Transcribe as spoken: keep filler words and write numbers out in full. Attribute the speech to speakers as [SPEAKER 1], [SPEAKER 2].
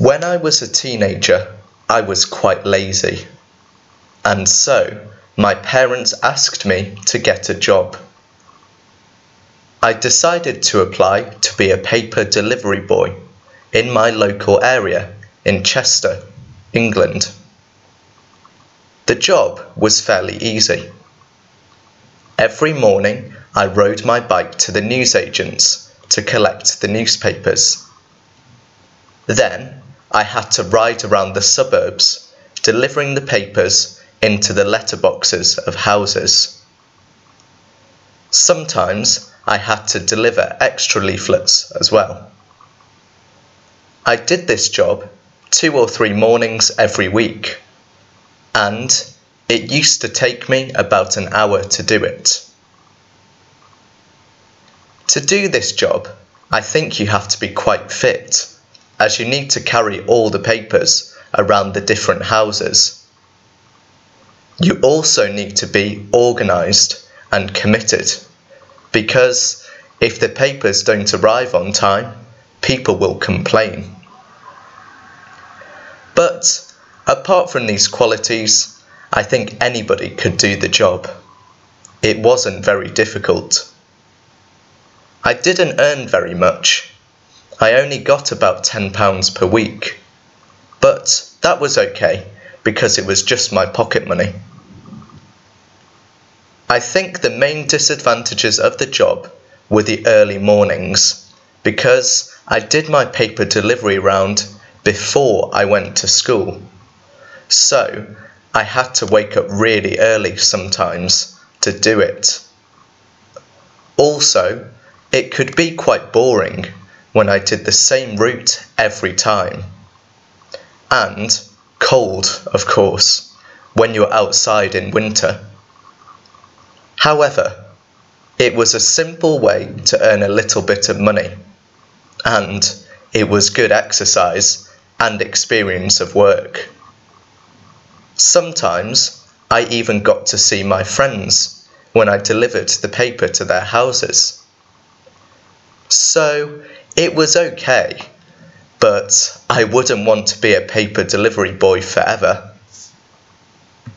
[SPEAKER 1] When I was a teenager, I was quite lazy, and so my parents asked me to get a job. I decided to apply to be a paper delivery boy in my local area in Chester, England. The job was fairly easy. Every morning I rode my bike to the newsagents to collect the newspapers. Then I had to ride around the suburbs, delivering the papers into the letterboxes of houses. Sometimes I had to deliver extra leaflets as well. I did this job two or three mornings every week, and it used to take me about an hour to do it. To do this job, I think you have to be quite fit, as you need to carry all the papers around the different houses. You also need to be organised and committed, because if the papers don't arrive on time, people will complain. But apart from these qualities, I think anybody could do the job. It wasn't very difficult. I didn't earn very much. I only got about ten pounds per week, but that was okay because it was just my pocket money. I think the main disadvantages of the job were the early mornings, because I did my paper delivery round before I went to school, so I had to wake up really early sometimes to do it. Also, it could be quite boring when I did the same route every time. And cold, of course, when you're outside in winter. However, it was a simple way to earn a little bit of money, and it was good exercise and experience of work. Sometimes I even got to see my friends when I delivered the paper to their houses. So it was okay, but I wouldn't want to be a paper delivery boy forever.